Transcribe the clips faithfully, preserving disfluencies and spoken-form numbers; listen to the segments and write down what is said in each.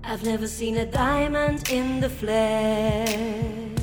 I've never seen a diamond in the flesh.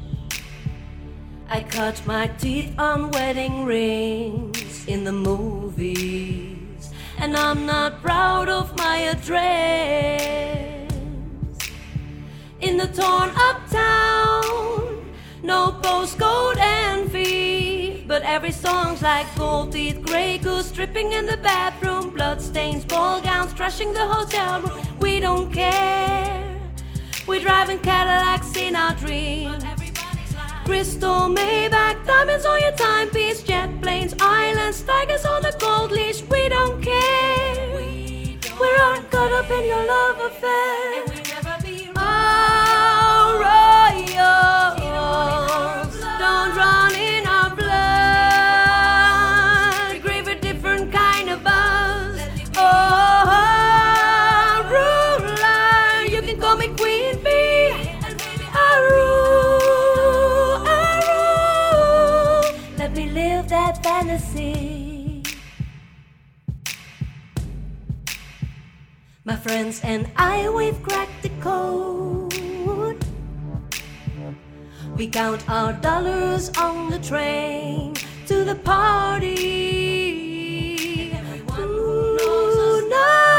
I cut my teeth on wedding rings in the movies, and I'm not proud of my address. In the torn up town, no postcode envy, but every song's like gold teeth, grey goose dripping in the bathroom, bloodstains, ball gowns, trashing the hotel room. We don't care, we're driving Cadillacs in our dreams. Crystal Maybach, diamonds on your timepiece, jet planes, islands, tigers on the gold leash. We don't care, we don't we're all caught up in your love affair. And we'll never be oh, royals, don't drown in our blood. We crave a different kind of buzz. Oh, ruler, you can call me Queen Bee. I rule, I rule. Let me live that fantasy. My friends and I, we've cracked the code. We count our dollars on the train to the party. Ooh, no.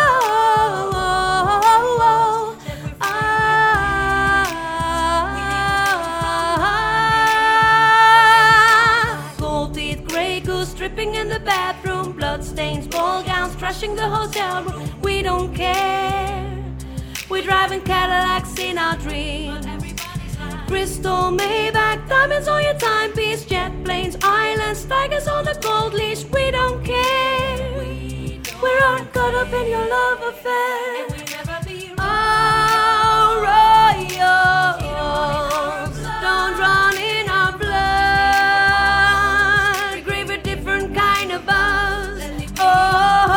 Ah, gold teeth, grey goose dripping in the bathroom, bloodstains, ball gowns, trashing the hotel room. We don't care, we're driving Cadillacs in our dreams. Crystal Maybach, diamonds on your timepiece, jet planes, islands, tigers on the gold leash. We don't care, we don't we're all caught up in your love affair. And we'll never be oh, royals, don't drown in our blood. We crave a different kind of buzz. Oh,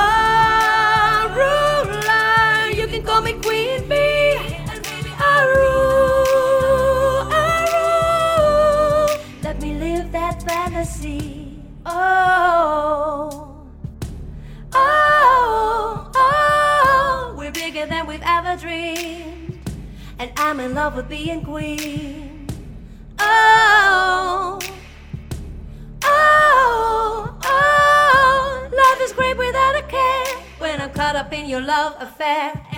ruler, you can call me Queen Bee. I rule, I rule. Let me live that fantasy. Oh, oh, oh. We're bigger than we've ever dreamed, and I'm in love with being queen. Oh, oh, oh. Life is great without a care when I'm caught up in your love affair.